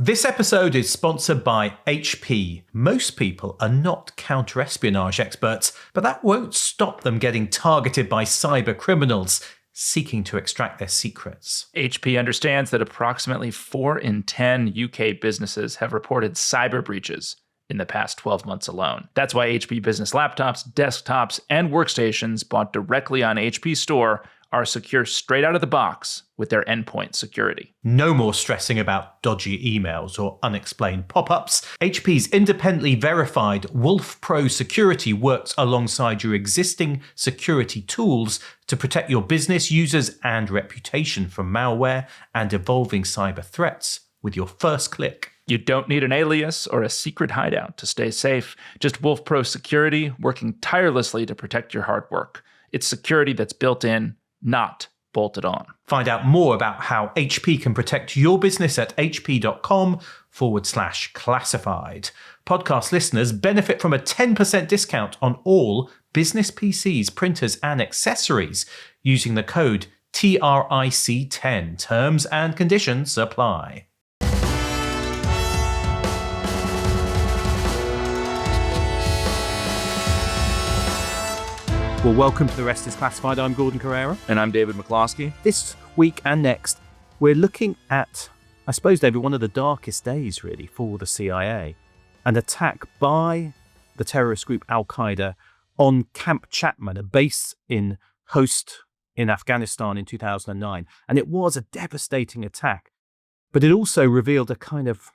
This episode is sponsored by HP. Most people are not counter-espionage experts, but that won't stop them getting targeted by cyber criminals seeking to extract their secrets. HP understands that approximately 4 in 10 UK businesses have reported cyber breaches in the past 12 months alone. That's why HP Business laptops, desktops, and workstations bought directly on HP Store are secure straight out of the box with their endpoint security. No more stressing about dodgy emails or unexplained pop-ups. HP's independently verified Wolf Pro security works alongside your existing security tools to protect your business users and reputation from malware and evolving cyber threats with your first click. You don't need an alias or a secret hideout to stay safe. Just Wolf Pro security working tirelessly to protect your hard work. It's security that's built in, not bolted on. Find out more about how HP can protect your business at hp.com/classified. Podcast listeners benefit from a 10% discount on all business PCs, printers, and accessories using the code TRIC10. Terms and conditions apply. Well, welcome to The Rest is Classified. I'm Gordon Carrera. And I'm David McCloskey. This week and next, we're looking at, I suppose, David, one of the darkest days, really, for the CIA. An attack by the terrorist group Al-Qaeda on Camp Chapman, a base in Khost in Afghanistan in 2009. And it was a devastating attack. But it also revealed a kind of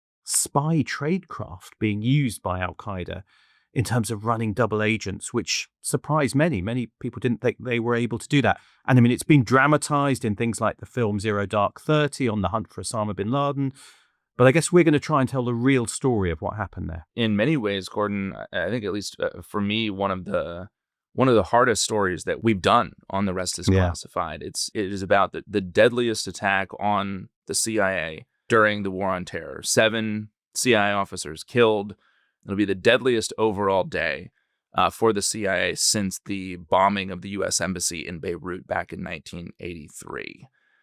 spy tradecraft being used by Al-Qaeda in terms of running double agents, which surprised many. Many people didn't think they were able to do that. And I mean, it's been dramatized in things like the film Zero Dark 30 on the hunt for Osama bin Laden. But I guess we're going to try and tell the real story of what happened there. In many ways, Gordon, I think at least for me, one of the hardest stories that we've done on The Rest is Classified. It is about the deadliest attack on the CIA during the War on Terror. 7 CIA officers killed. It'll be the deadliest overall day for the CIA since the bombing of the U.S. Embassy in Beirut back in 1983.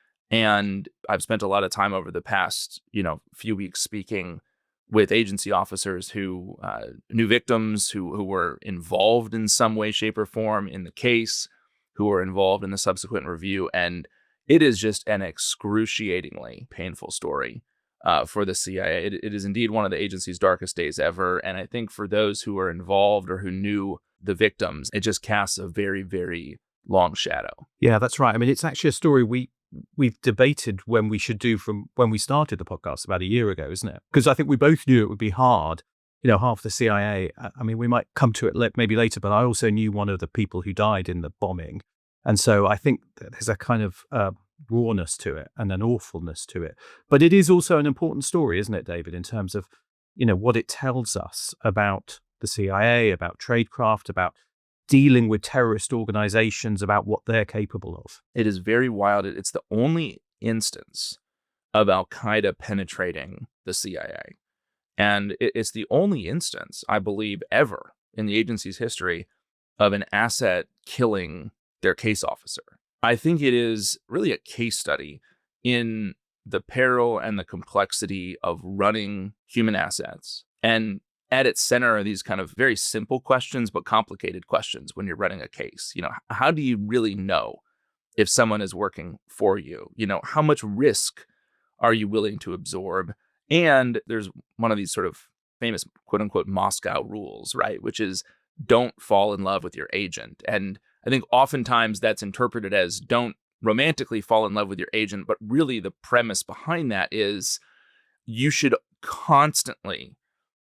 And I've spent a lot of time over the past, few weeks speaking with agency officers who knew victims, who were involved in some way, shape, or form in the case, who were involved in the subsequent review. And it is just an excruciatingly painful story. For the CIA. It is indeed one of the agency's darkest days ever. And I think for those who were involved or who knew the victims, it just casts a very, very long shadow. Yeah, that's right. I mean, it's actually a story we've debated when we should do from when we started the podcast about a year ago, isn't it? Because I think we both knew it would be hard. Half the CIA, I mean, we might come to it maybe later, but I also knew one of the people who died in the bombing. And so I think that there's a kind of rawness to it and an awfulness to it. But it is also an important story, isn't it, David, in terms of, what it tells us about the CIA, about tradecraft, about dealing with terrorist organizations, about what they're capable of. It is very wild. It's the only instance of Al-Qaeda penetrating the CIA. And it's the only instance, I believe, ever in the agency's history of an asset killing their case officer. I think it is really a case study in the peril and the complexity of running human assets. And at its center are these kind of very simple questions, but complicated questions when you're running a case. How do you really know if someone is working for you? How much risk are you willing to absorb? And there's one of these sort of famous, quote unquote, Moscow rules, right? Which is don't fall in love with your agent. And I think oftentimes that's interpreted as don't romantically fall in love with your agent, but really the premise behind that is you should constantly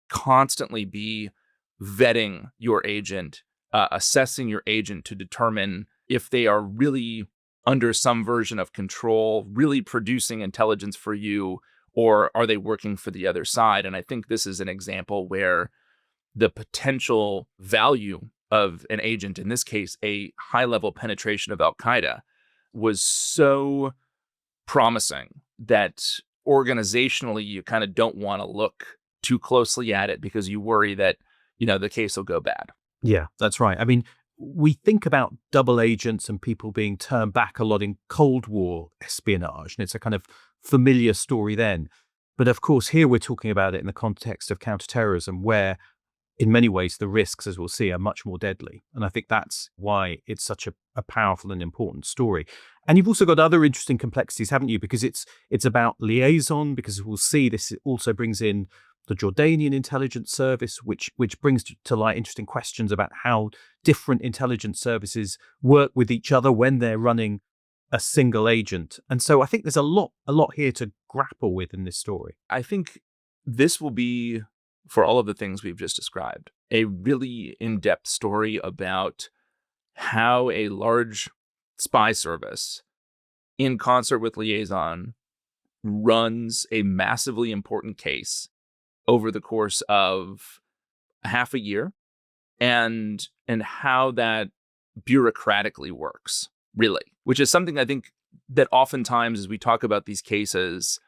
be vetting your agent, assessing your agent to determine if they are really under some version of control, really producing intelligence for you, or are they working for the other side? And I think this is an example where the potential value of an agent, in this case, a high-level penetration of Al-Qaeda, was so promising that organizationally you kind of don't want to look too closely at it because you worry that, the case will go bad. Yeah, that's right. I mean, we think about double agents and people being turned back a lot in Cold War espionage, and it's a kind of familiar story then. But of course, here we're talking about it in the context of counterterrorism, where in many ways the risks, as we'll see, are much more deadly. And I think that's why it's such a powerful and important story. And you've also got other interesting complexities, haven't you? Because it's about liaison, because we'll see this also brings in the Jordanian intelligence service, which brings to light interesting questions about how different intelligence services work with each other when they're running a single agent. And so I think there's a lot here to grapple with in this story. I think this will be, for all of the things we've just described, a really in-depth story about how a large spy service, in concert with Liaison, runs a massively important case over the course of half a year, and how that bureaucratically works, really, which is something I think that oftentimes as we talk about these cases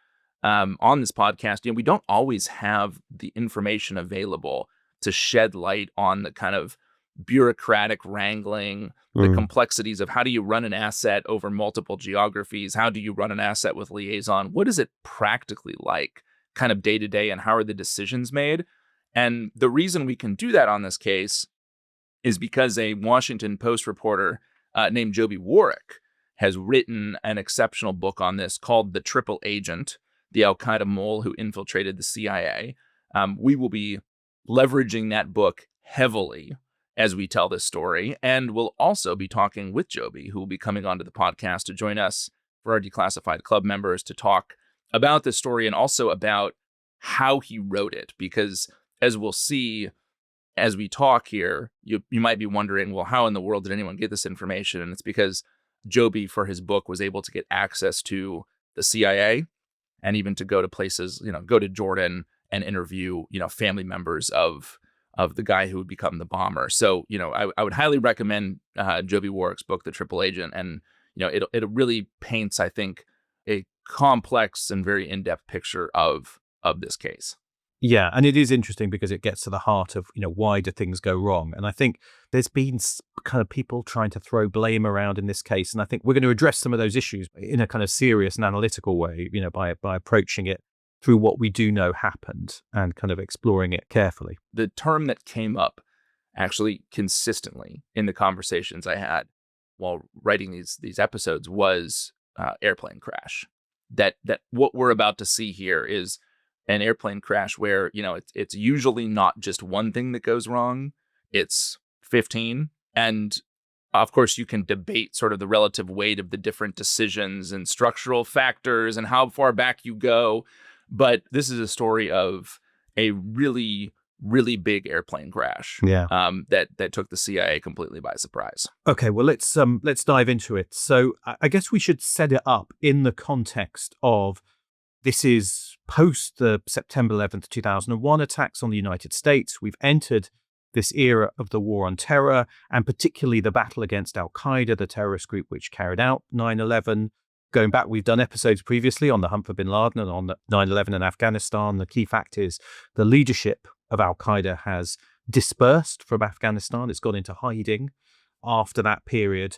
on this podcast, we don't always have the information available to shed light on the kind of bureaucratic wrangling, the complexities of how do you run an asset over multiple geographies? How do you run an asset with Liaison? What is it practically like, kind of day to day, and how are the decisions made? And the reason we can do that on this case is because a Washington Post reporter named Joby Warrick has written an exceptional book on this called The Triple Agent, the Al-Qaeda Mole Who Infiltrated the CIA. We will be leveraging that book heavily as we tell this story, and we'll also be talking with Joby, who will be coming onto the podcast to join us for our Declassified Club members to talk about this story and also about how he wrote it. Because as we'll see as we talk here, you might be wondering, well, how in the world did anyone get this information? And it's because Joby, for his book, was able to get access to the CIA and even to go to places, go to Jordan and interview, family members of the guy who would become the bomber. So, I would highly recommend Joby Warrick's book, The Triple Agent. And, it really paints, I think, a complex and very in-depth picture of this case. Yeah, and it is interesting because it gets to the heart of, why do things go wrong? And I think there's been kind of people trying to throw blame around in this case. And I think we're going to address some of those issues in a kind of serious and analytical way, by approaching it through what we do know happened and kind of exploring it carefully. The term that came up actually consistently in the conversations I had while writing these episodes was airplane crash. That what we're about to see here is an airplane crash where, it's usually not just one thing that goes wrong, it's 15. And of course, you can debate sort of the relative weight of the different decisions and structural factors and how far back you go. But this is a story of a really, really big airplane crash. Yeah. That took the CIA completely by surprise. Okay, well, let's dive into it. So I guess we should set it up in the context of this is post the September 11th, 2001 attacks on the United States. We've entered this era of the war on terror, and particularly the battle against Al-Qaeda, the terrorist group which carried out 9/11. Going back, we've done episodes previously on the hunt for bin Laden and on 9/11 in Afghanistan. The key fact is the leadership of Al-Qaeda has dispersed from Afghanistan. It's gone into hiding after that period.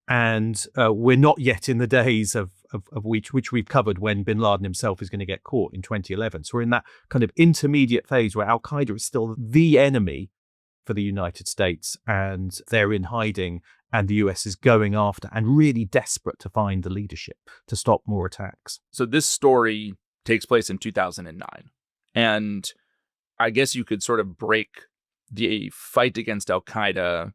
And we're not yet in the days of which we've covered when bin Laden himself is going to get caught in 2011. So we're in that kind of intermediate phase where Al-Qaeda is still the enemy for the United States, and they're in hiding, and the US is going after and really desperate to find the leadership to stop more attacks. So this story takes place in 2009. And I guess you could sort of break the fight against Al-Qaeda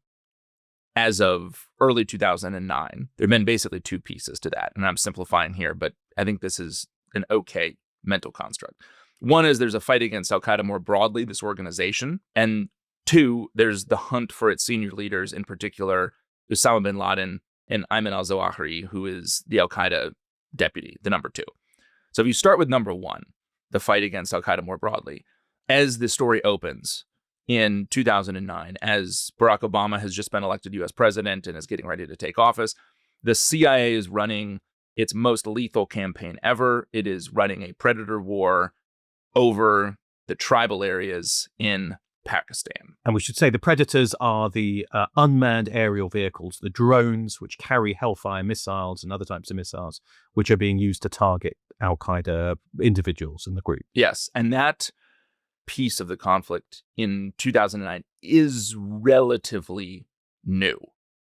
as of early 2009. There have been basically two pieces to that, and I'm simplifying here, but I think this is an okay mental construct. One is there's a fight against Al-Qaeda more broadly, this organization, and two, there's the hunt for its senior leaders, in particular Osama bin Laden and Ayman al-Zawahiri, who is the Al-Qaeda deputy, the number two. So if you start with number one, the fight against Al-Qaeda more broadly, as the story opens in 2009, as Barack Obama has just been elected U.S. president and is getting ready to take office, the CIA is running its most lethal campaign ever. It is running a predator war over the tribal areas in Pakistan. And we should say the Predators are the unmanned aerial vehicles, the drones which carry Hellfire missiles and other types of missiles, which are being used to target Al-Qaeda individuals in the group. Yes, and that piece of the conflict in 2009 is relatively new.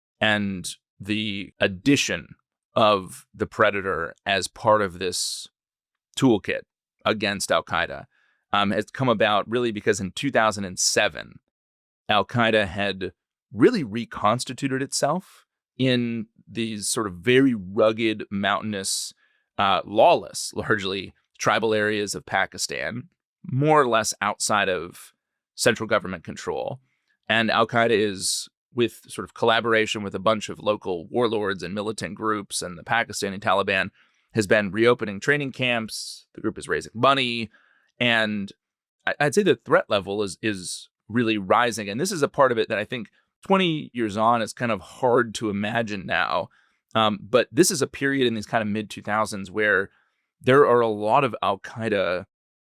And the addition of the Predator as part of this toolkit against Al-Qaeda has come about really because in 2007, Al-Qaeda had really reconstituted itself in these sort of very rugged, mountainous, lawless, largely tribal areas of Pakistan, more or less outside of central government control. And Al-Qaeda is, with sort of collaboration with a bunch of local warlords and militant groups and the Pakistani Taliban, has been reopening training camps. The group is raising money. And I'd say the threat level is really rising. And this is a part of it that I think 20 years on is kind of hard to imagine now. But this is a period in these kind of mid-2000s where there are a lot of Al-Qaeda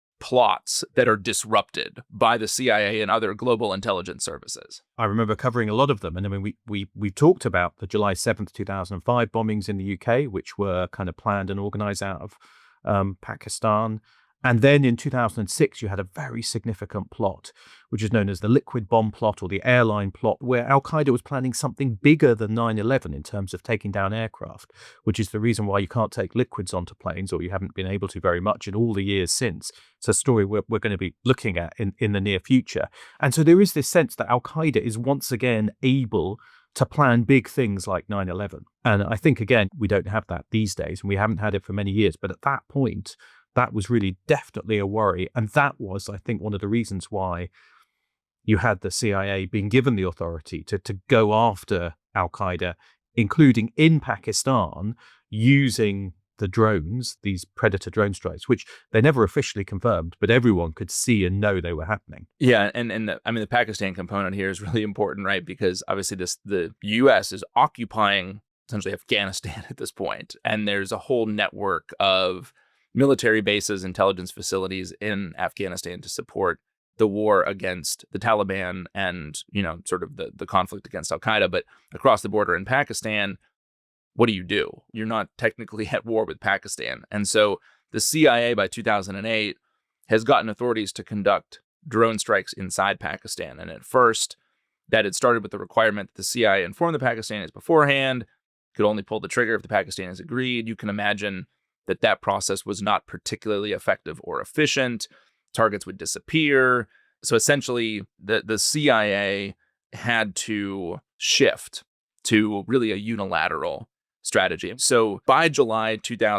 plots that are disrupted by the CIA and other global intelligence services. I remember covering a lot of them. And I mean, we talked about the July 7th, 2005 bombings in the UK, which were kind of planned and organized out of Pakistan. And then in 2006, you had a very significant plot, which is known as the liquid bomb plot or the airline plot, where Al-Qaeda was planning something bigger than 9/11 in terms of taking down aircraft, which is the reason why you can't take liquids onto planes, or you haven't been able to very much in all the years since. It's a story we're going to be looking at in the near future. And so there is this sense that Al-Qaeda is once again able to plan big things like 9/11. And I think, again, we don't have that these days, and we haven't had it for many years. But at that point, that was really definitely a worry. And that was, I think, one of the reasons why you had the CIA being given the authority to go after Al-Qaeda, including in Pakistan, using the drones, these Predator drone strikes, which they never officially confirmed, but everyone could see and know they were happening. Yeah, and the Pakistan component here is really important, right? Because obviously the U.S. is occupying essentially Afghanistan at this point, and there's a whole network of military bases, intelligence facilities in Afghanistan to support the war against the Taliban and, sort of the conflict against Al-Qaeda. But across the border in Pakistan, what do? You're not technically at war with Pakistan. And so the CIA by 2008 has gotten authorities to conduct drone strikes inside Pakistan. And at first, that had started with the requirement that the CIA inform the Pakistanis beforehand, could only pull the trigger if the Pakistanis agreed. You can imagine that process was not particularly effective or efficient. Targets would disappear. So essentially, the CIA had to shift to really a unilateral strategy. So by July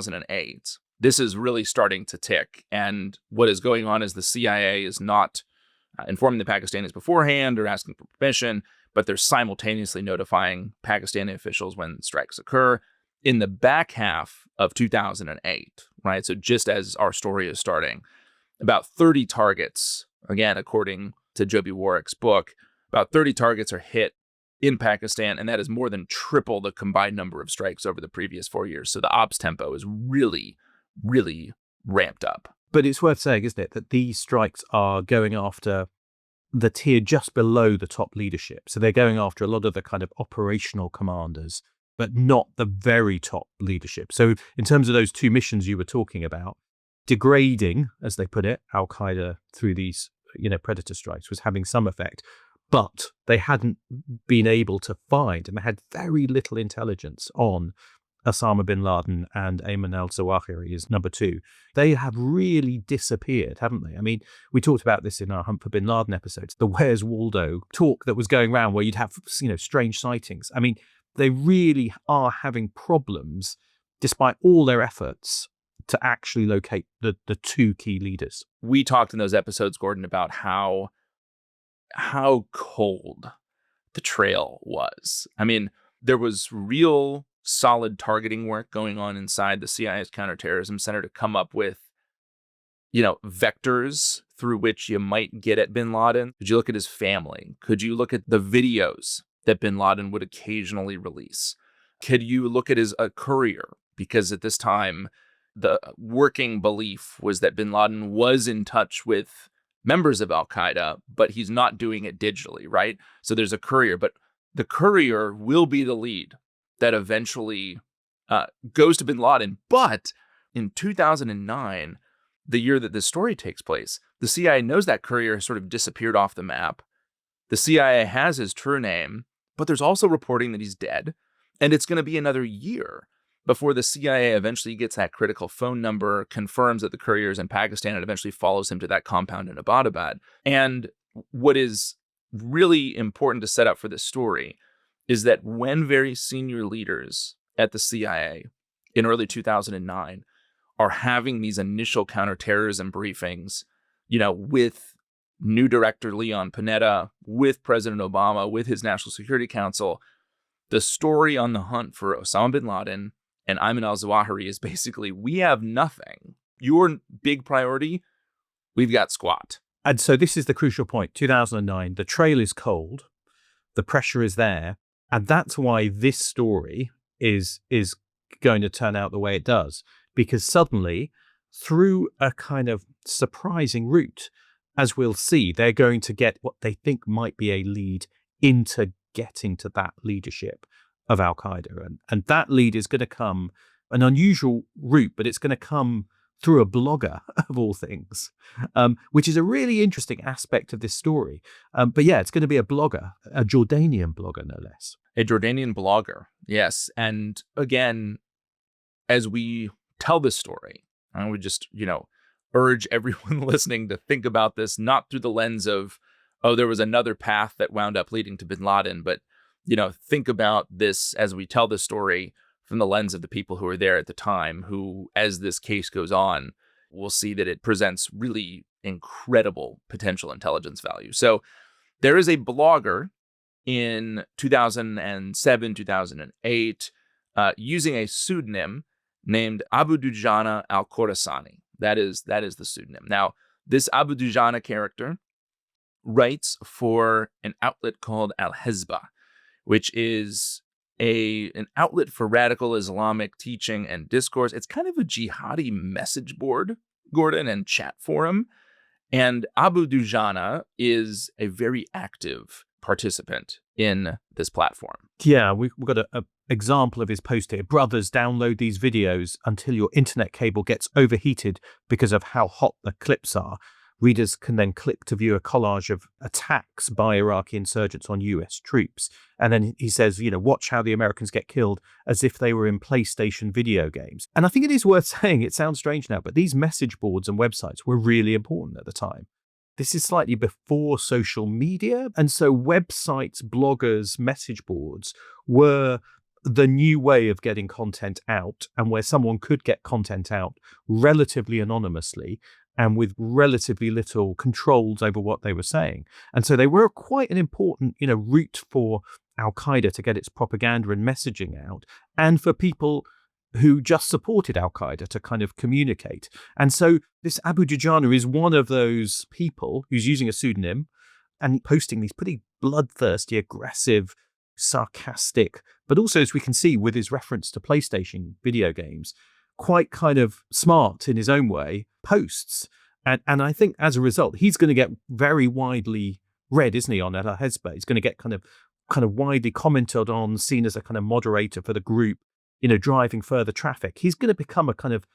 2008, this is really starting to tick. And what is going on is the CIA is not informing the Pakistanis beforehand or asking for permission, but they're simultaneously notifying Pakistani officials when strikes occur. In the back half of 2008, right? So just as our story is starting, about 30 targets, again, according to Joby Warrick's book, about 30 targets are hit in Pakistan, and that is more than triple the combined number of strikes over the previous 4 years. So the ops tempo is really, really ramped up. But it's worth saying, isn't it, that these strikes are going after the tier just below the top leadership. So they're going after a lot of the kind of operational commanders, but not the very top leadership. So in terms of those two missions you were talking about, degrading, as they put it, Al-Qaeda through these, Predator strikes was having some effect, but they hadn't been able to find, and they had very little intelligence on Osama bin Laden and Ayman al-Zawahiri is number two. They have really disappeared, haven't they? I mean, we talked about this in our Hunt for bin Laden episodes, the Where's Waldo talk that was going around where you'd have, strange sightings. I mean, they really are having problems, despite all their efforts, to actually locate the two key leaders. We talked in those episodes, Gordon, about how cold the trail was. I mean, there was real solid targeting work going on inside the CIA's counterterrorism center to come up with, vectors through which you might get at bin Laden. Could you look at his family? Could you look at the videos that bin Laden would occasionally release? Could you look at his courier? Because at this time, the working belief was that bin Laden was in touch with members of Al-Qaeda, but he's not doing it digitally, right? So there's a courier, but the courier will be the lead that eventually goes to bin Laden. But in 2009, the year that this story takes place, the CIA knows that courier has sort of disappeared off the map. The CIA has his true name, but there's also reporting that he's dead. And it's going to be another year before the CIA eventually gets that critical phone number, confirms that the courier is in Pakistan, and eventually follows him to that compound in Abbottabad. And what is really important to set up for this story is that when very senior leaders at the CIA in early 2009 are having these initial counterterrorism briefings, with new director Leon Panetta, with President Obama, with his National Security Council, the story on the hunt for Osama bin Laden and Ayman al-Zawahiri is basically, we have nothing. Your big priority, we've got squat. And so this is the crucial point. 2009, the trail is cold, the pressure is there, and that's why this story is going to turn out the way it does. Because suddenly, through a kind of surprising route, as we'll see, they're going to get what they think might be a lead into getting to that leadership of Al-Qaeda. And that lead is going to come, an unusual route, but it's going to come through a blogger, of all things, which is a really interesting aspect of this story. But yeah, it's going to be a blogger, a Jordanian blogger, no less. A Jordanian blogger, yes. And again, as we tell this story, I would just, urge everyone listening to think about this, not through the lens of, oh, there was another path that wound up leading to bin Laden, but, think about this as we tell the story from the lens of the people who were there at the time, who, as this case goes on, will see that it presents really incredible potential intelligence value. So there is a blogger in 2007, 2008, using a pseudonym named Abu Dujana al-Khorasani. That is the pseudonym. Now, this Abu Dujana character writes for an outlet called Al-Hezbah, which is an outlet for radical Islamic teaching and discourse. It's kind of a jihadi message board, Gordon, and chat forum. And Abu Dujana is a very active participant in this platform. Yeah, we've got an example of his post here. Brothers, download these videos until your internet cable gets overheated because of how hot the clips are. Readers can then click to view a collage of attacks by Iraqi insurgents on US troops. And then he says, watch how the Americans get killed as if they were in PlayStation video games. And I think it is worth saying, it sounds strange now, but these message boards and websites were really important at the time. This is slightly before social media. And so websites, bloggers, message boards were the new way of getting content out, and where someone could get content out relatively anonymously and with relatively little controls over what they were saying. And so they were quite an important, route for Al-Qaeda to get its propaganda and messaging out, and for people who just supported Al-Qaeda to kind of communicate. And so this Abu Dujana is one of those people who's using a pseudonym and posting these pretty bloodthirsty, aggressive, sarcastic, but also, as we can see with his reference to PlayStation video games, quite kind of smart in his own way, posts. And I think as a result, he's going to get very widely read, isn't he, on Al-Hezbah? He's going to get kind of widely commented on, seen as a kind of moderator for the group, driving further traffic. He's going to become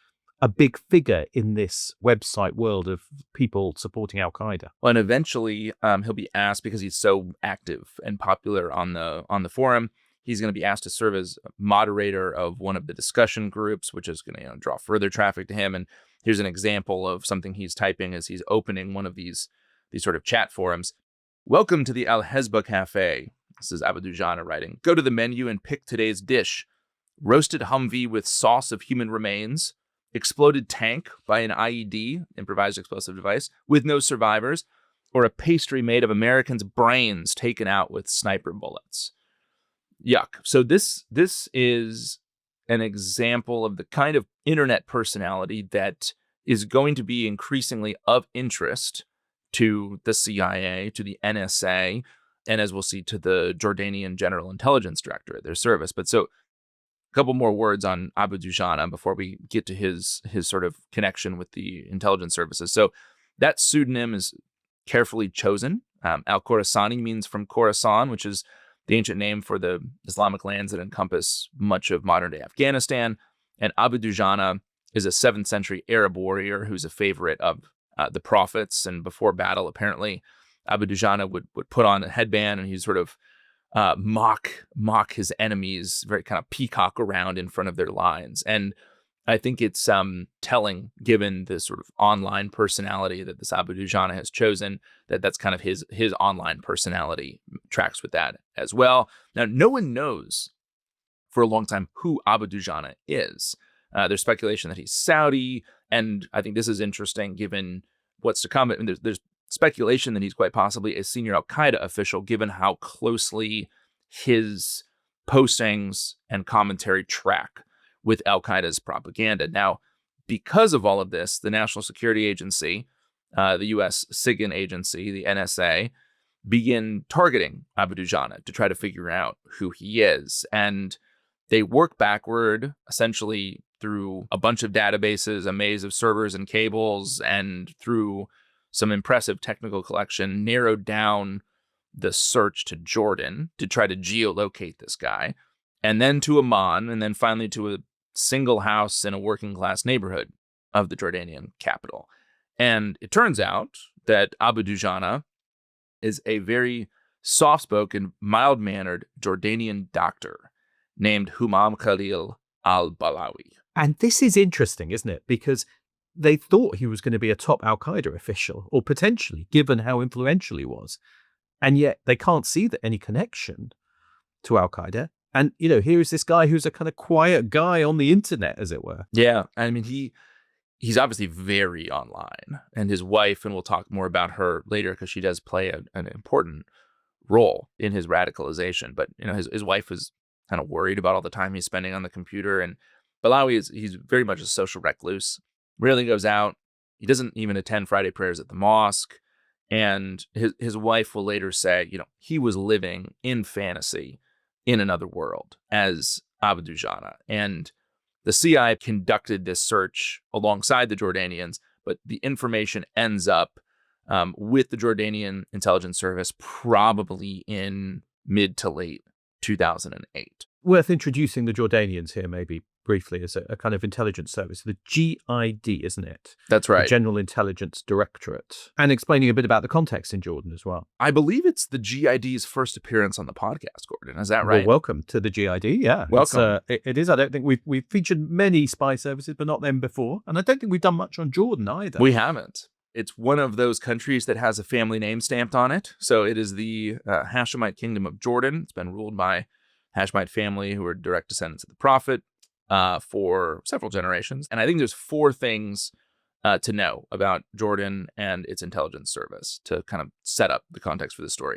a big figure in this website world of people supporting Al-Qaeda. Well, and eventually he'll be asked, because he's so active and popular on the forum, he's going to be asked to serve as moderator of one of the discussion groups, which is going to draw further traffic to him. And here's an example of something he's typing as he's opening one of these sort of chat forums. Welcome to the Al-Hezbah Cafe. This is Abu Dujana writing. Go to the menu and pick today's dish. Roasted Humvee with sauce of human remains. Exploded tank by an IED, improvised explosive device, with no survivors. Or a pastry made of Americans' brains taken out with sniper bullets. Yuck. So this is an example of the kind of internet personality that is going to be increasingly of interest to the CIA, to the NSA, and as we'll see, to the Jordanian General Intelligence Director at their service. But so a couple more words on Abu Dujana before we get to his sort of connection with the intelligence services. So that pseudonym is carefully chosen. Al-Khorasani means from Khorasan, which is the ancient name for the Islamic lands that encompass much of modern-day Afghanistan. And Abu Dujana is a 7th century Arab warrior who's a favorite of the prophets. And before battle, apparently, Abu Dujana would put on a headband and he'd sort of mock his enemies, very kind of peacock around in front of their lines. And I think it's telling, given the sort of online personality that this Abu Dujana has chosen, that's kind of his online personality tracks with that as well. Now, no one knows for a long time who Abu Dujana is. There's speculation that he's Saudi, and I think this is interesting given what's to come. I mean, there's speculation that he's quite possibly a senior Al-Qaeda official, given how closely his postings and commentary track with Al-Qaeda's propaganda. Now, because of all of this, the National Security Agency, the U.S. SIGINT agency, the NSA, begin targeting Abu Dujana to try to figure out who he is. And they work backward, essentially through a bunch of databases, a maze of servers and cables, and through some impressive technical collection, narrowed down the search to Jordan to try to geolocate this guy, and then to Amman, and then finally to a single house in a working class neighborhood of the Jordanian capital. And it turns out that Abu Dujana is a very soft-spoken, mild-mannered Jordanian doctor named Humam Khalil al-Balawi. And this is interesting, isn't it? Because they thought he was going to be a top Al-Qaeda official, or potentially, given how influential he was. And yet they can't see any connection to Al-Qaeda. And, here is this guy who's a kind of quiet guy on the internet, as it were. Yeah. I mean, he's obviously very online. And his wife, and we'll talk more about her later because she does play an important role in his radicalization. But, his wife was kind of worried about all the time he's spending on the computer. And Balawi he's very much a social recluse. Rarely goes out. He doesn't even attend Friday prayers at the mosque. And his wife will later say, he was living in fantasy in another world as Abu Dujana. And the CIA conducted this search alongside the Jordanians, but the information ends up with the Jordanian intelligence service probably in mid to late 2008. Worth introducing the Jordanians here, maybe briefly, as a kind of intelligence service, the GID, isn't it? That's right. The General Intelligence Directorate. And explaining a bit about the context in Jordan as well. I believe it's the GID's first appearance on the podcast, Gordon. Is that right? Well, welcome to the GID, yeah. Welcome. It is. I don't think we've featured many spy services, but not them before. And I don't think we've done much on Jordan either. We haven't. It's one of those countries that has a family name stamped on it. So it is the Hashemite Kingdom of Jordan. It's been ruled by Hashemite family who are direct descendants of the Prophet for several generations. And I think there's 4 things to know about Jordan and its intelligence service to kind of set up the context for this story.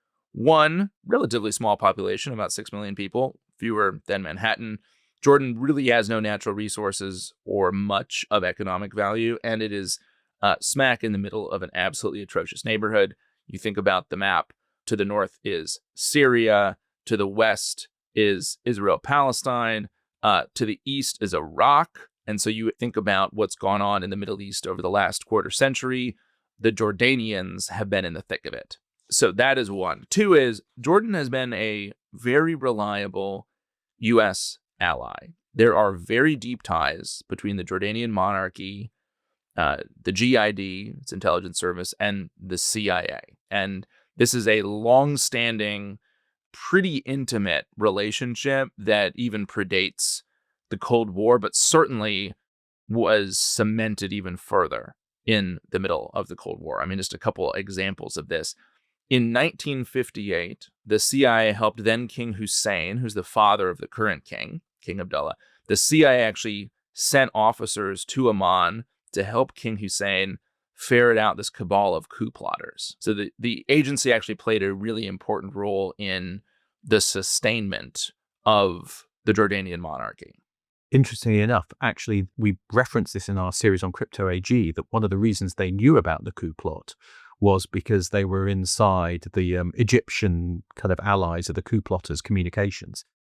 1, relatively small population, about 6 million people, fewer than Manhattan. Jordan really has no natural resources or much of economic value, and it is smack in the middle of an absolutely atrocious neighborhood. You think about the map. To the north is Syria. To the west is Israel-Palestine. To the east is Iraq. And so you think about what's gone on in the Middle East over the last quarter century. The Jordanians have been in the thick of it. So that is 1. 2 is Jordan has been a very reliable U.S. ally. There are very deep ties between the Jordanian monarchy, the GID, its intelligence service, and the CIA. And this is a long-standing, pretty intimate relationship that even predates the Cold War, but certainly was cemented even further in the middle of the Cold War. I mean, just a couple examples of this. In 1958, the CIA helped then King Hussein, who's the father of the current king, King Abdullah. The CIA actually sent officers to Amman to help King Hussein ferret out this cabal of coup plotters. So the agency actually played a really important role in the sustainment of the Jordanian monarchy. Interestingly enough, actually, we referenced this in our series on Crypto AG, that one of the reasons they knew about the coup plot was because they were inside the Egyptian kind of allies of the coup plotters' communications.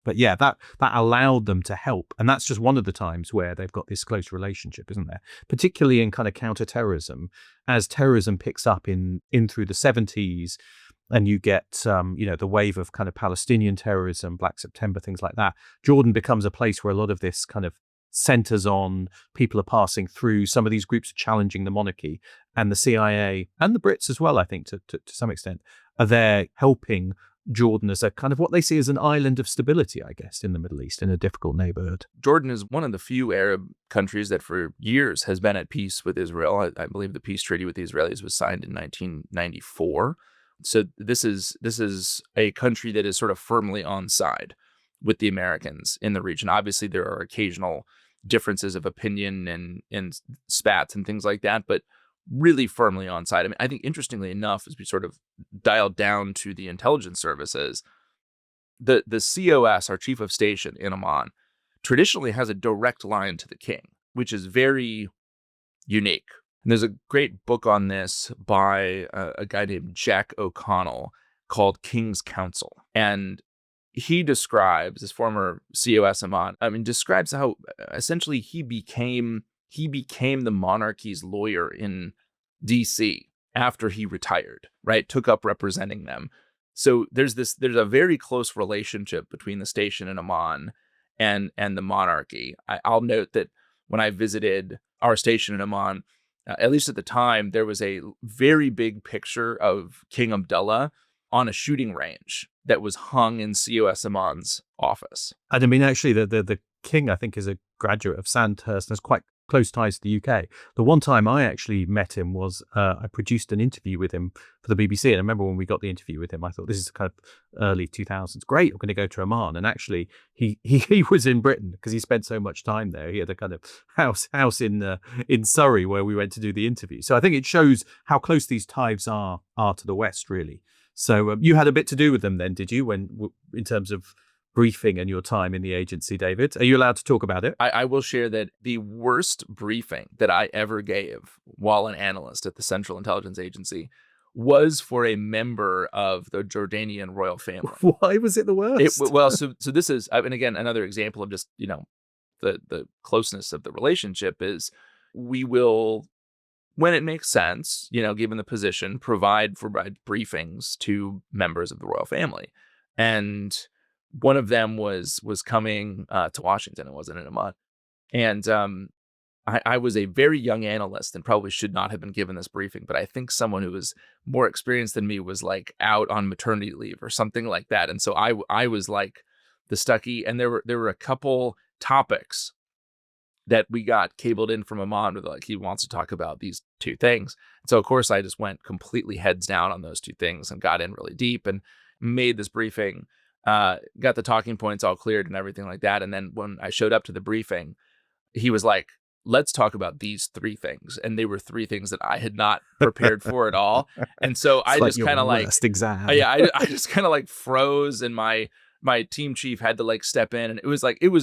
But yeah, that allowed them to help. And that's just one of the times where they've got this close relationship, isn't there? Particularly in kind of counterterrorism, as terrorism picks up in through the 70s, and you get the wave of kind of Palestinian terrorism, Black September, things like that. Jordan becomes a place where a lot of this kind of centers on, people are passing through, some of these groups are challenging the monarchy, and the CIA and the Brits as well, I think, to some extent, are there helping Jordan as a kind of what they see as an island of stability, I guess, in the Middle East, in a difficult neighborhood. Jordan is one of the few Arab countries that for years has been at peace with Israel. I believe the peace treaty with the Israelis was signed in 1994. So this is a country that is sort of firmly on side with the Americans in the region. Obviously, there are occasional differences of opinion and spats and things like that, but really firmly on side. I mean, I think interestingly enough, as we sort of dialed down to the intelligence services, the COS, our chief of station in Amman, traditionally has a direct line to the king, which is very unique. And there's a great book on this by a guy named Jack O'Connell called King's Counsel. And he describes, this former COS Amman, describes how essentially he became the monarchy's lawyer in DC after he retired, right? Took up representing them. So there's a very close relationship between the station in Amman and the monarchy. I'll note that when I visited our station in Amman, at least at the time, there was a very big picture of King Abdullah on a shooting range that was hung in COS Amman's office. And I mean, actually, the king, I think, is a graduate of Sandhurst and has quite close ties to the UK. The one time I actually met him was I produced an interview with him for the BBC. And I remember when we got the interview with him, I thought, this is kind of early 2000s. Great, I'm going to go to Amman. And actually, he was in Britain because he spent so much time there. He had a kind of house in Surrey where we went to do the interview. So I think it shows how close these ties are to the West, really. So you had a bit to do with them then, did you, in terms of briefing and your time in the agency, David? Are you allowed to talk about it? I will share that the worst briefing that I ever gave while an analyst at the Central Intelligence Agency was for a member of the Jordanian royal family. Why was it the worst? So this is, and again, another example of just, the closeness of the relationship is we will, when it makes sense, given the position, provide briefings to members of the royal family. And one of them was coming to Washington. It wasn't in Amman. And I was a very young analyst and probably should not have been given this briefing, but I think someone who was more experienced than me was like out on maternity leave or something like that. And so I was like the Stuckey, and there were a couple topics that we got cabled in from Amman with, like, he wants to talk about these two things. And so of course I just went completely heads down on those two things and got in really deep and made this briefing. Got the talking points all cleared and everything like that. And then when I showed up to the briefing, he was like, let's talk about these three things. And they were three things that I had not prepared for at all. And so I just kind of like, I just kind of like froze, and my team chief had to like step in, and it was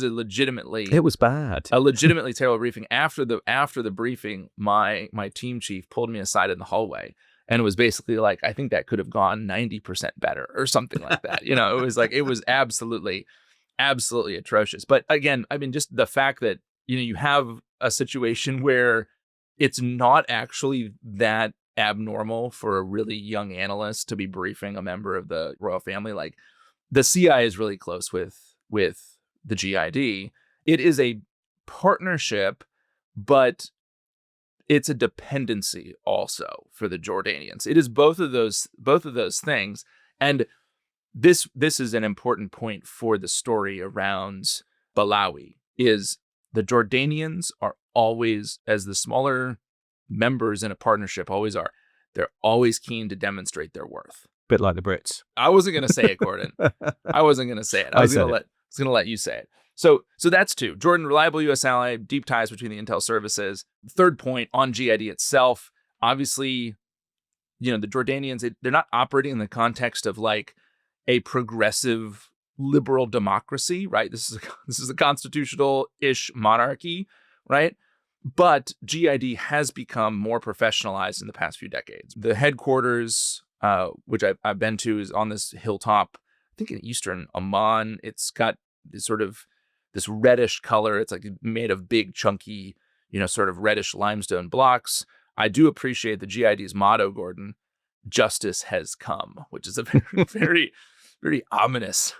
bad. A legitimately terrible briefing. After the briefing, my team chief pulled me aside in the hallway. And it was basically like, I think that could have gone 90% better or something like that. It was absolutely, absolutely atrocious. But again, just the fact that, you have a situation where it's not actually that abnormal for a really young analyst to be briefing a member of the royal family. Like, the CIA is really close with the GID. It is a partnership, but it's a dependency also for the Jordanians. It is both of those things. And this is an important point for the story around Balawi, is the Jordanians are always, as the smaller members in a partnership always are, they're always keen to demonstrate their worth. Bit like the Brits. I wasn't going to say it, Gordon. I wasn't going to say it. I was going to let you say it. So that's two. Jordan, reliable U.S. ally, deep ties between the intel services. Third point on GID itself, obviously, the Jordanians, they're not operating in the context of like a progressive liberal democracy, right? This is a constitutional-ish monarchy, right? But GID has become more professionalized in the past few decades. The headquarters, which I've been to, is on this hilltop, I think in eastern Amman. It's got this reddish color. It's like made of big, chunky, sort of reddish limestone blocks. I do appreciate the GID's motto, Gordon, "Justice has come," which is a very, very, very ominous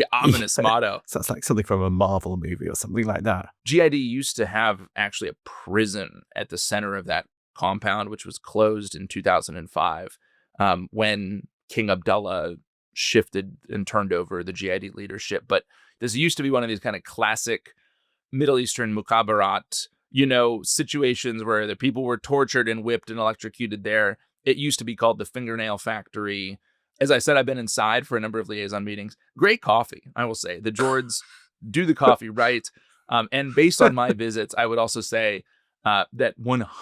motto. Sounds like something from a Marvel movie or something like that. GID used to have actually a prison at the center of that compound, which was closed in 2005 when King Abdullah shifted and turned over the GID leadership. But this used to be one of these kind of classic Middle Eastern mukhabarat, situations where the people were tortured and whipped and electrocuted there. It used to be called the Fingernail Factory. As I said, I've been inside for a number of liaison meetings. Great coffee, I will say. The Jords do the coffee right. And based on my visits, I would also say that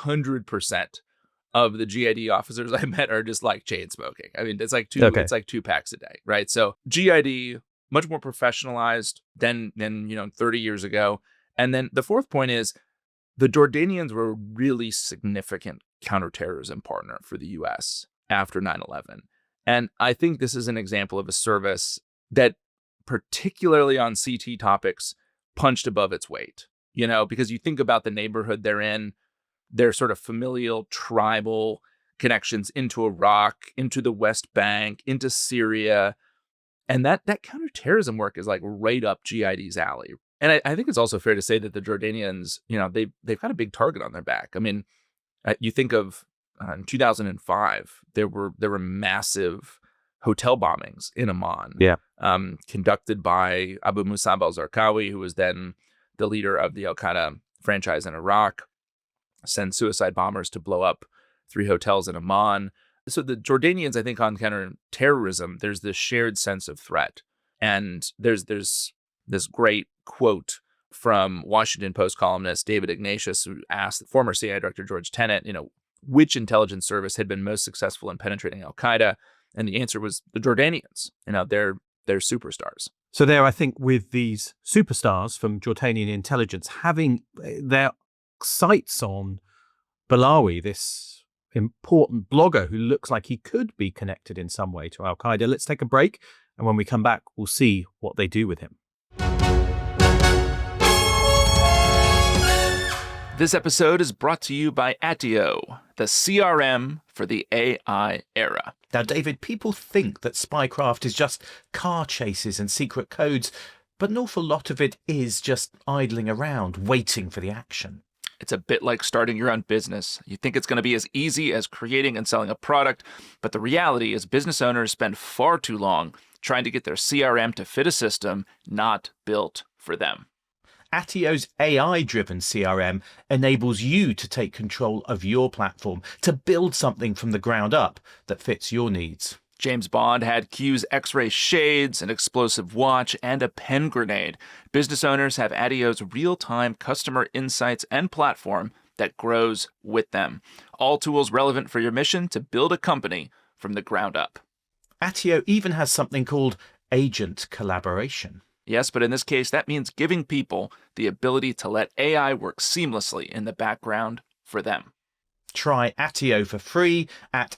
100% of the GID officers I met are just like chain smoking. I mean, it's like two packs a day, right? So GID, much more professionalized than 30 years ago. And then the fourth point is the Jordanians were a really significant counterterrorism partner for the U.S. after 9/11. And I think this is an example of a service that, particularly on CT topics, punched above its weight, because you think about the neighborhood they're in, their sort of familial, tribal connections into Iraq, into the West Bank, into Syria. And that counterterrorism work is like right up GID's alley. And I think it's also fair to say that the Jordanians, they've got a big target on their back. I mean, you think of in 2005, there were massive hotel bombings in Amman, conducted by Abu Musab al-Zarqawi, who was then the leader of the Al-Qaeda franchise in Iraq, send suicide bombers to blow up 3 hotels in Amman. So the Jordanians, I think, on counterterrorism, there's this shared sense of threat. And there's this great quote from Washington Post columnist David Ignatius, who asked the former CIA Director George Tenet, which intelligence service had been most successful in penetrating Al-Qaeda. And the answer was the Jordanians. They're superstars. So there, I think, with these superstars from Jordanian intelligence having their sights on Balawi, this important blogger who looks like he could be connected in some way to Al-Qaeda. Let's take a break. And when we come back, we'll see what they do with him. This episode is brought to you by Attio, the CRM for the AI era. Now, David, people think that spycraft is just car chases and secret codes, but an awful lot of it is just idling around, waiting for the action. It's a bit like starting your own business. You think it's going to be as easy as creating and selling a product, but the reality is business owners spend far too long trying to get their CRM to fit a system not built for them. Attio's AI-driven CRM enables you to take control of your platform, to build something from the ground up that fits your needs. James Bond had Q's X-ray shades, an explosive watch, and a pen grenade. Business owners have Attio's real-time customer insights and platform that grows with them. All tools relevant for your mission to build a company from the ground up. Attio even has something called agent collaboration. Yes, but in this case, that means giving people the ability to let AI work seamlessly in the background for them. Try Attio for free at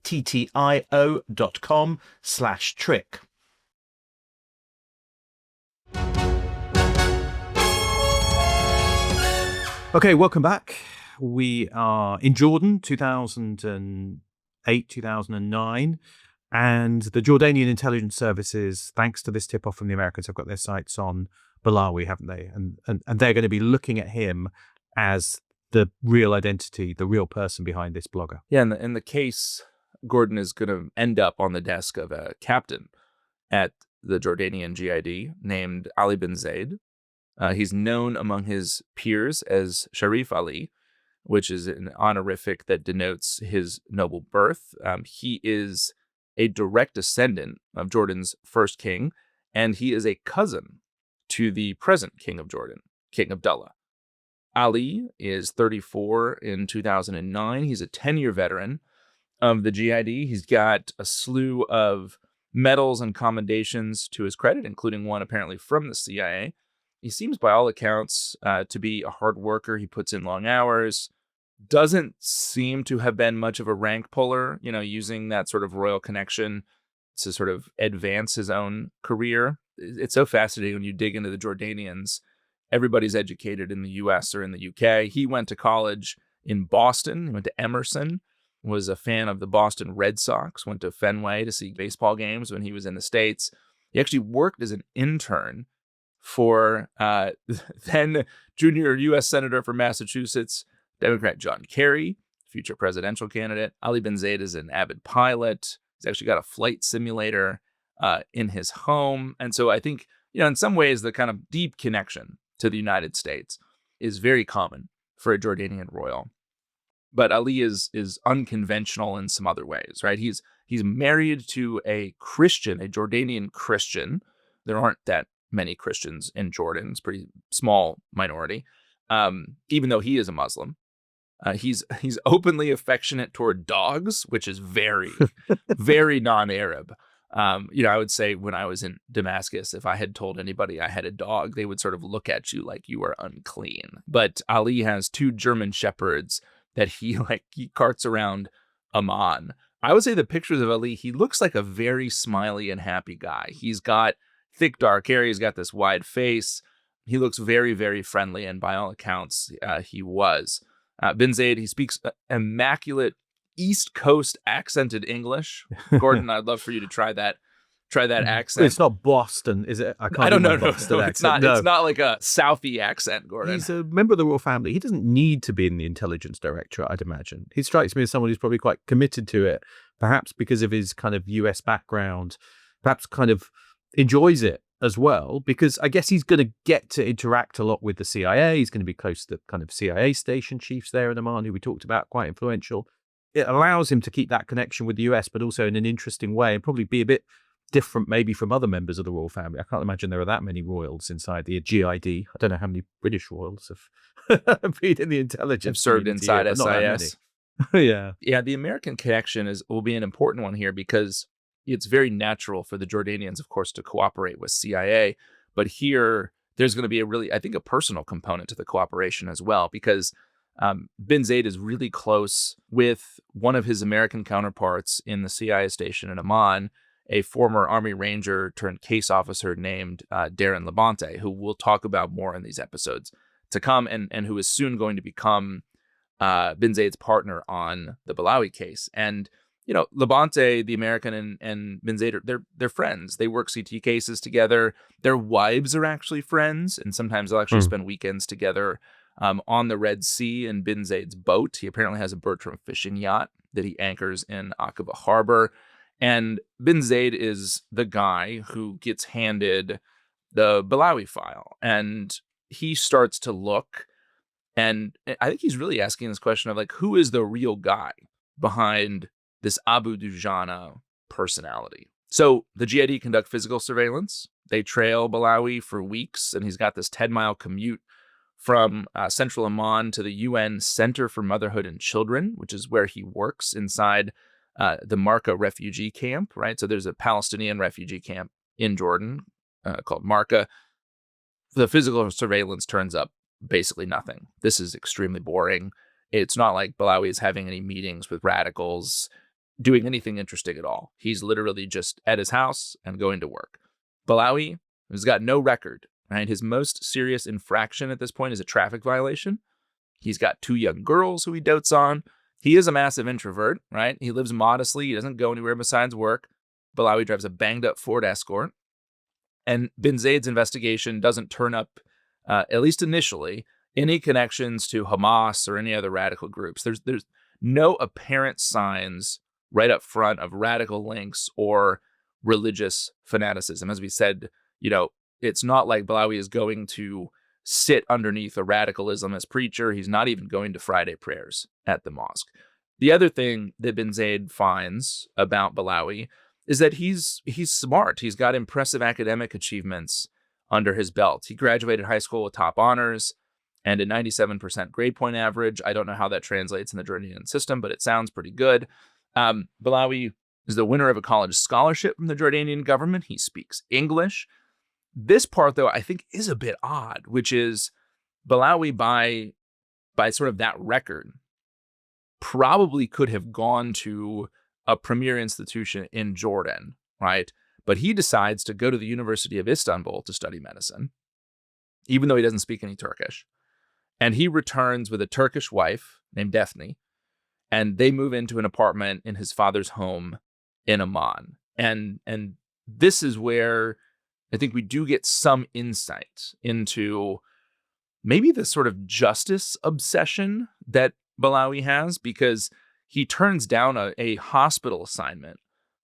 attio.com/trick. Okay, welcome back. We are in Jordan, 2008, 2009. And the Jordanian intelligence services, thanks to this tip-off from the Americans, have got their sights on Balawi, haven't they? And they're going to be looking at him as the real identity, the real person behind this blogger. Yeah, and the case, Gordon, is going to end up on the desk of a captain at the Jordanian GID named Ali bin Zaid. He's known among his peers as Sharif Ali, which is an honorific that denotes his noble birth. He is a direct descendant of Jordan's first king, and he is a cousin to the present king of Jordan, King Abdullah. Ali is 34 in 2009. He's a 10-year veteran of the GID. He's got a slew of medals and commendations to his credit, including one apparently from the CIA. He seems, by all accounts, to be a hard worker. He puts in long hours. Doesn't seem to have been much of a rank puller, using that sort of royal connection to sort of advance his own career. it's so fascinating when you dig into the Jordanians. Everybody's educated in the US or in the UK. He went to college in Boston. He went to Emerson, was a fan of the Boston Red Sox, went to Fenway to see baseball games when he was in the States. He actually worked as an intern for then junior U.S. Senator for Massachusetts, Democrat John Kerry, future presidential candidate. Ali bin Zayed is an avid pilot. He's actually got a flight simulator in his home. And so I think, in some ways, the kind of deep connection to the United States is very common for a Jordanian royal. But Ali is unconventional in some other ways, right? He's married to a Christian, a Jordanian Christian. There aren't that many Christians in Jordan. It's a pretty small minority, even though he is a Muslim. He's openly affectionate toward dogs, which is very, very non-Arab. I would say when I was in Damascus, if I had told anybody I had a dog, they would sort of look at you like you were unclean. But Ali has 2 German shepherds that he carts around Amman. I would say the pictures of Ali, he looks like a very smiley and happy guy. He's got thick dark hair. He's got this wide face. He looks very, very friendly. And by all accounts, he was. Bin Zayed, he speaks immaculate East Coast accented English. Gordon, I'd love for you to try that accent. It's not Boston, is it? I don't know. Boston It's not. No. It's not like a Southie accent, Gordon. He's a member of the royal family. He doesn't need to be in the intelligence directorate, I'd imagine. He strikes me as someone who's probably quite committed to it, perhaps because of his kind of US background, perhaps kind of enjoys it as well, because I guess he's going to get to interact a lot with the CIA. He's going to be close to the kind of CIA station chiefs there in Amman, who we talked about, quite influential. It allows him to keep that connection with the US, but also in an interesting way, and probably be a bit different maybe from other members of the royal family. I can't imagine there are that many royals inside the GID. I don't know how many British royals have been in the intelligence. Have served inside SIS. Yeah. Yeah, the American connection will be an important one here because it's very natural for the Jordanians, of course, to cooperate with CIA. But here, there's going to be a personal component to the cooperation as well, because Bin Zayed is really close with one of his American counterparts in the CIA station in Amman, a former Army Ranger turned case officer named Darren Labonte, who we'll talk about more in these episodes to come, and who is soon going to become Bin Zayed's partner on the Balawi case. And Labonte, the American, and Bin Zayed, they're friends. They work CT cases together. Their wives are actually friends, and sometimes they'll actually spend weekends together on the Red Sea in Bin Zayed's boat. He apparently has a Bertram fishing yacht that he anchors in Aqaba Harbor. And Bin Zayed is the guy who gets handed the Balawi file. And he starts to look, and I think he's really asking this question of who is the real guy behind this Abu Dujana personality? So the GID conduct physical surveillance. They trail Balawi for weeks, and he's got this 10-mile commute from central Amman to the UN Center for Motherhood and Children, which is where he works inside the Marka refugee camp, right? So there's a Palestinian refugee camp in Jordan called Marka. The physical surveillance turns up basically nothing. This is extremely boring. It's not like Balawi is having any meetings with radicals, doing anything interesting at all. He's literally just at his house and going to work. Balawi has got no record, right? His most serious infraction at this point is a traffic violation. He's got 2 young girls who he dotes on. He is a massive introvert, right? He lives modestly. He doesn't go anywhere besides work. Balawi drives a banged-up Ford Escort. And Bin Zayed's investigation doesn't turn up, at least initially, any connections to Hamas or any other radical groups. There's no apparent signs right up front of radical links or religious fanaticism. As we said, it's not like Balawi is going to sit underneath a radical Islamist preacher. He's not even going to Friday prayers at the mosque. The other thing that Bin Zayed finds about Balawi is that he's smart. He's got impressive academic achievements under his belt. He graduated high school with top honors and a 97% grade point average. I don't know how that translates in the Jordanian system, but it sounds pretty good. Balawi is the winner of a college scholarship from the Jordanian government. He speaks English. This part, though, I think is a bit odd, which is Balawi, by sort of that record, probably could have gone to a premier institution in Jordan, right? But he decides to go to the University of Istanbul to study medicine, even though he doesn't speak any Turkish. And he returns with a Turkish wife named Daphne, and they move into an apartment in his father's home in Amman. And this is where I think we do get some insight into maybe the sort of justice obsession that Balawi has, because he turns down a hospital assignment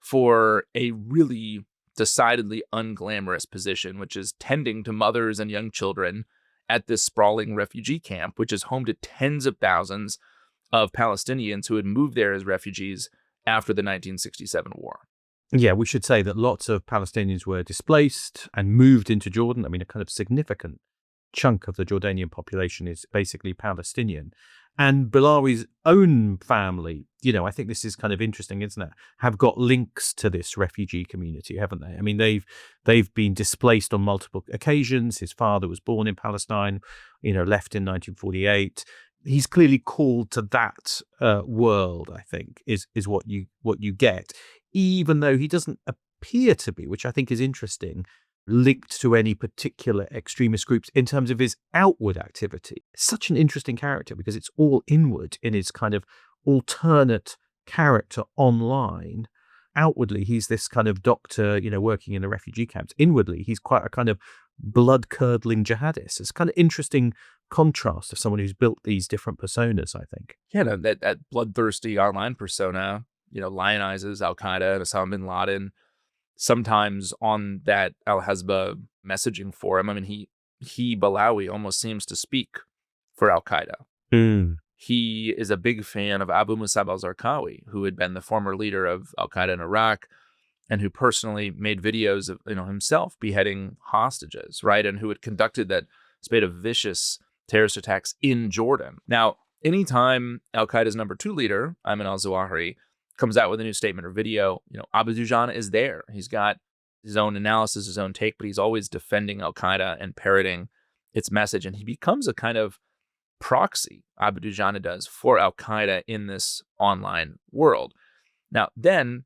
for a really decidedly unglamorous position, which is tending to mothers and young children at this sprawling refugee camp, which is home to tens of thousands of Palestinians who had moved there as refugees after the 1967 war. Yeah, we should say that lots of Palestinians were displaced and moved into Jordan. I mean, a kind of significant chunk of the Jordanian population is basically Palestinian. And Balawi's own family, I think this is kind of interesting, isn't it? Have got links to this refugee community, haven't they? I mean, they've been displaced on multiple occasions. His father was born in Palestine, left in 1948. He's clearly called to that world, I think, is what you get, even though he doesn't appear to be, which I think is interesting, linked to any particular extremist groups in terms of his outward activity. Such an interesting character because it's all inward in his kind of alternate character online. Outwardly, he's this kind of doctor, working in the refugee camps. Inwardly, he's quite a kind of blood-curdling jihadist. It's kind of interesting contrast of someone who's built these different personas, I think. Yeah, no, that bloodthirsty online persona, lionizes Al-Qaeda and Osama bin Laden. Sometimes on that Al-Hasba messaging forum, I mean, he Balawi almost seems to speak for Al-Qaeda. He is a big fan of Abu Musab al-Zarqawi, who had been the former leader of Al-Qaeda in Iraq and who personally made videos of himself beheading hostages, right? And who had conducted that spate of vicious terrorist attacks in Jordan. Now, anytime Al-Qaeda's number 2 leader, Ayman al-Zawahiri, comes out with a new statement or video, Abu Dujana is there. He's got his own analysis, his own take, but he's always defending Al-Qaeda and parroting its message. And he becomes a kind of proxy, Abu Dujana does, for Al-Qaeda in this online world. Now, then,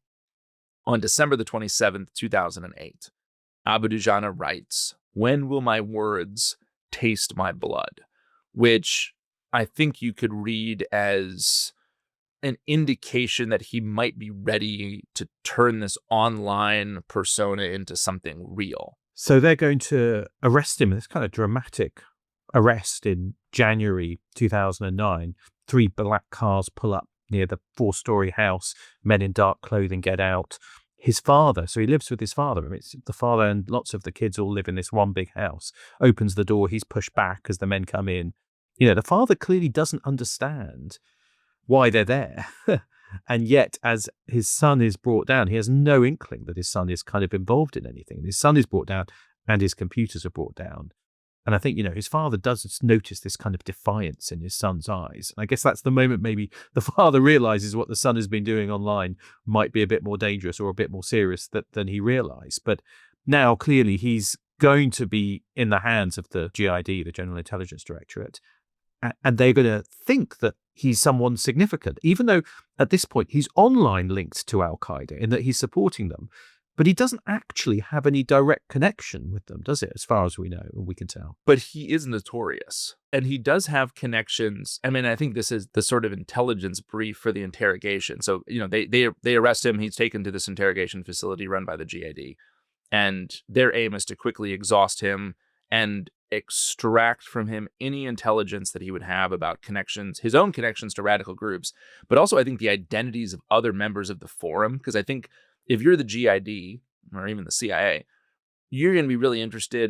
on December the 27th, 2008, Abu Dujana writes, "When will my words taste my blood?" Which I think you could read as an indication that he might be ready to turn this online persona into something real. So they're going to arrest him. This kind of dramatic arrest in January 2009. 3 black cars pull up near the 4-story house. Men in dark clothing get out. His father, so he lives with his father. I mean, it's the father and lots of the kids all live in this one big house. Opens the door. He's pushed back as the men come in. The father clearly doesn't understand why they're there. And yet, as his son is brought down, he has no inkling that his son is kind of involved in anything. His son is brought down and his computers are brought down. And I think, his father does notice this kind of defiance in his son's eyes. And I guess that's the moment maybe the father realizes what the son has been doing online might be a bit more dangerous or a bit more serious than he realized. But now clearly he's going to be in the hands of the GID, the General Intelligence Directorate. And they're going to think that he's someone significant, even though at this point he's online linked to Al-Qaeda in that he's supporting them. But he doesn't actually have any direct connection with them, does it? As far as we know, we can tell. But he is notorious. And he does have connections. I mean, I think this is the sort of intelligence brief for the interrogation. So, they arrest him. He's taken to this interrogation facility run by the GID. And their aim is to quickly exhaust him and extract from him any intelligence that he would have about connections, his own connections to radical groups, but also I think the identities of other members of the forum. Because I think if you're the GID or even the CIA, you're going to be really interested,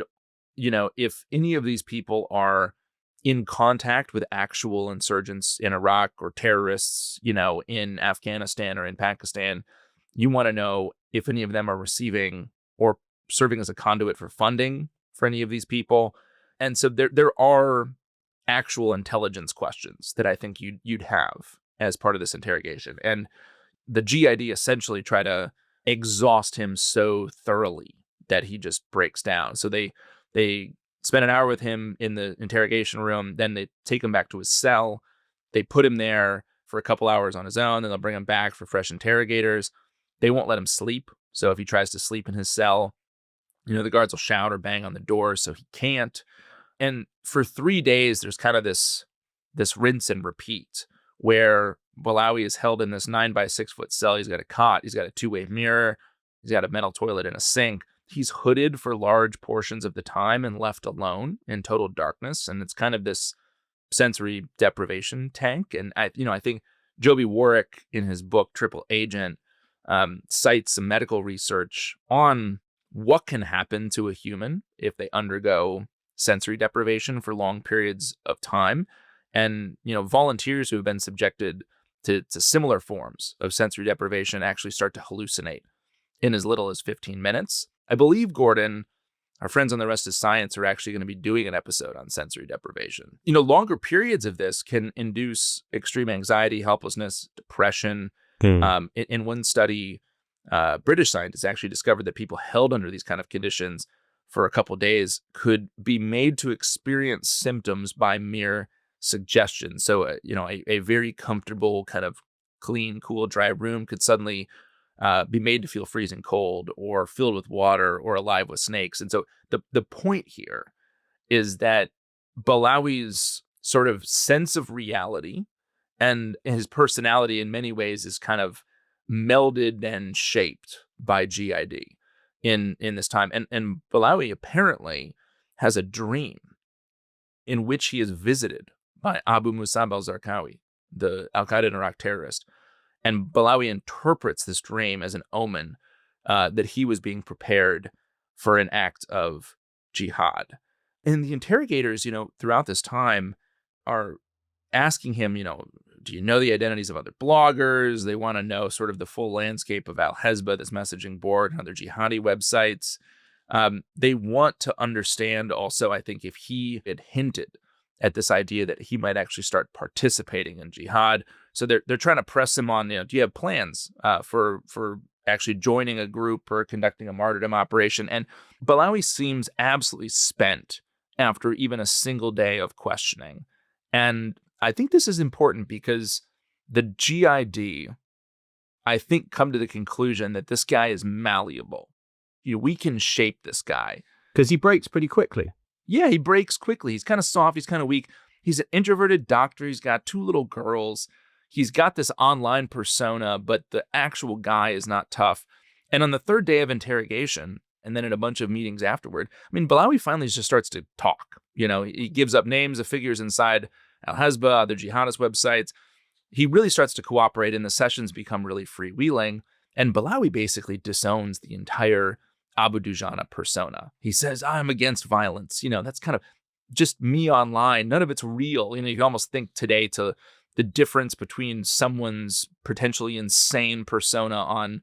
if any of these people are in contact with actual insurgents in Iraq or terrorists, in Afghanistan or in Pakistan. You want to know if any of them are receiving or serving as a conduit for funding for any of these people. And so there are actual intelligence questions that I think you'd have as part of this interrogation. And the GID essentially try to exhaust him so thoroughly that he just breaks down. So they spend an hour with him in the interrogation room, then they take him back to his cell. They put him there for a couple hours on his own, then they'll bring him back for fresh interrogators. They won't let him sleep. So if he tries to sleep in his cell, the guards will shout or bang on the door, so he can't. And for 3 days, there's kind of this rinse and repeat where Balawi is held in this 9 by 6 foot cell. He's got a cot, he's got a two-way mirror, he's got a metal toilet and a sink. He's hooded for large portions of the time and left alone in total darkness. And it's kind of this sensory deprivation tank. And I think Joby Warrick in his book Triple Agent cites some medical research on what can happen to a human if they undergo sensory deprivation for long periods of time. And, volunteers who have been subjected to similar forms of sensory deprivation actually start to hallucinate in as little as 15 minutes. I believe, Gordon, our friends on The Rest is Science are actually going to be doing an episode on sensory deprivation. Longer periods of this can induce extreme anxiety, helplessness, depression. In one study, British scientists actually discovered that people held under these kind of conditions for a couple of days could be made to experience symptoms by mere suggestion. So, a very comfortable, kind of clean, cool, dry room could suddenly be made to feel freezing cold or filled with water or alive with snakes. And so the point here is that Balawi's sort of sense of reality and his personality in many ways is kind of melded and shaped by GID in this time. And Balawi apparently has a dream in which he is visited by Abu Musab al-Zarqawi, the al-Qaeda in Iraq terrorist. And Balawi interprets this dream as an omen that he was being prepared for an act of jihad. And the interrogators, throughout this time are asking him, do you know the identities of other bloggers? They want to know sort of the full landscape of Al-Hezbollah, this messaging board, and other jihadi websites. They want to understand also, I think, if he had hinted at this idea that he might actually start participating in jihad. So they're trying to press him on, do you have plans for actually joining a group or conducting a martyrdom operation? And Balawi seems absolutely spent after even a single day of questioning. And I think this is important because the GID, I think, come to the conclusion that this guy is malleable. We can shape this guy. Because he breaks pretty quickly. Yeah, he breaks quickly. He's kind of soft. He's kind of weak. He's an introverted doctor. He's got 2 little girls. He's got this online persona, but the actual guy is not tough. And on the 3rd day of interrogation, and then in a bunch of meetings afterward, Balawi finally just starts to talk. He gives up names of figures inside Al-Hezbollah, other jihadist websites. He really starts to cooperate, and the sessions become really freewheeling. And Balawi basically disowns the entire Abu Dujana persona. He says, I'm against violence. That's kind of just me online. None of it's real. You can almost think today to the difference between someone's potentially insane persona on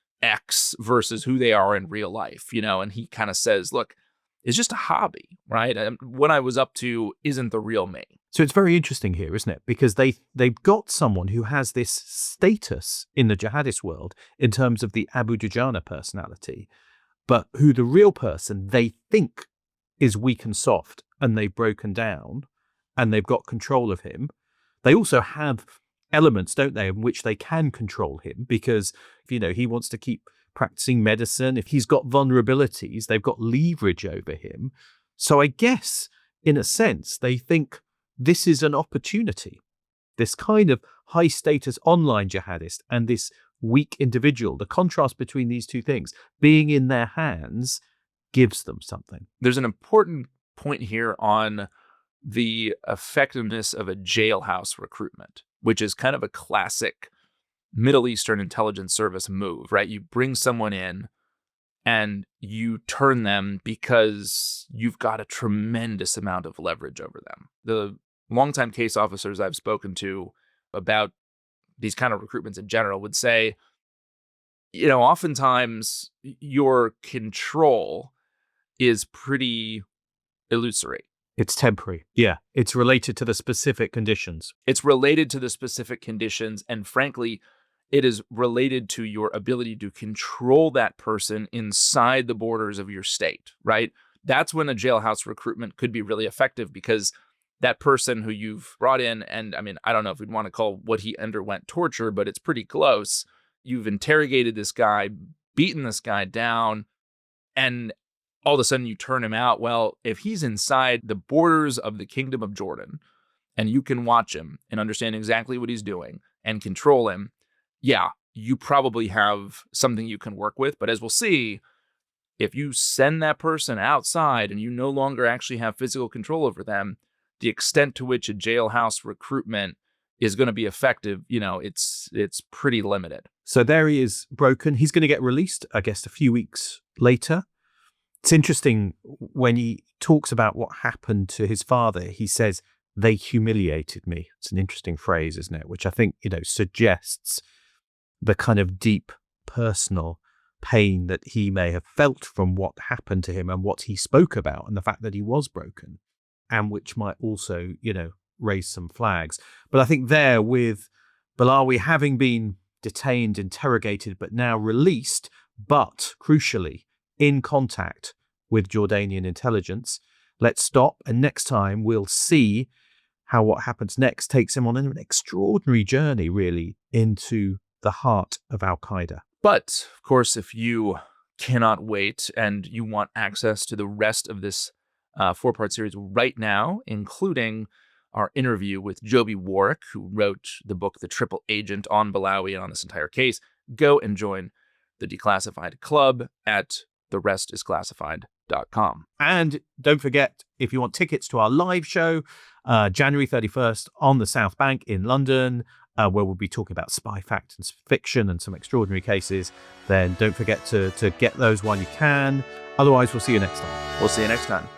X versus who they are in real life, and he kind of says, look, it's just a hobby, right? And what I was up to isn't the real me. So it's very interesting here, isn't it? Because they've got someone who has this status in the jihadist world in terms of the Abu Dujana personality, but who the real person they think is weak and soft, and they've broken down, and they've got control of him. They also have elements, don't they, in which they can control him because, he wants to keep practicing medicine. If he's got vulnerabilities, they've got leverage over him. So I guess, in a sense, they think this is an opportunity. This kind of high-status online jihadist and this weak individual, the contrast between these two things, being in their hands gives them something. There's an important point here on the effectiveness of a jailhouse recruitment, which is kind of a classic Middle Eastern intelligence service move, right? You bring someone in and you turn them because you've got a tremendous amount of leverage over them. The longtime case officers I've spoken to about these kind of recruitments in general would say, oftentimes your control is pretty illusory. It's temporary. Yeah. It's related to the specific conditions. It's related to the specific conditions. And frankly, it is related to your ability to control that person inside the borders of your state, right? That's when a jailhouse recruitment could be really effective because that person who you've brought in, and I don't know if we'd want to call what he underwent torture, but it's pretty close. You've interrogated this guy beaten this guy down, and all of a sudden you turn him out. Well, if he's inside the borders of the Kingdom of Jordan and you can watch him and understand exactly what he's doing and control him, yeah, you probably have something you can work with. But as we'll see, if you send that person outside and you no longer actually have physical control over them, the extent to which a jailhouse recruitment is going to be effective, it's pretty limited. So there he is, broken. He's going to get released, I guess, a few weeks later. It's interesting when he talks about what happened to his father. He says, "They humiliated me." It's an interesting phrase, isn't it? Which I think, suggests the kind of deep personal pain that he may have felt from what happened to him and what he spoke about and the fact that he was broken, and which might also, raise some flags. But I think there with Bilawi having been detained, interrogated, but now released, but crucially in contact with Jordanian intelligence, let's stop. And next time we'll see how what happens next takes him on an extraordinary journey, really, into the heart of Al-Qaeda. But, of course, if you cannot wait and you want access to the rest of this 4-part series right now, including our interview with Joby Warrick, who wrote the book The Triple Agent on Bilawi and on this entire case, go and join the Declassified Club at therestisclassified.com. And don't forget, if you want tickets to our live show, January 31st on the South Bank in London, where we'll be talking about spy fact and fiction and some extraordinary cases, then don't forget to get those while you can. Otherwise, we'll see you next time. We'll see you next time.